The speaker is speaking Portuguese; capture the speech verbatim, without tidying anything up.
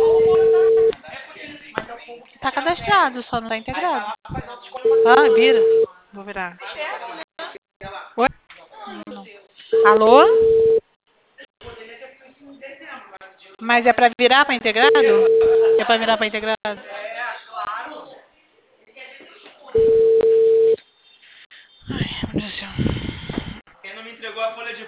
Tá cadastrado, só não tá integrado. Ah, vira. Vou virar. Oi? Não. Alô? Mas é pra virar pra integrado? É pra virar pra integrado? Ai, meu Deus do céu.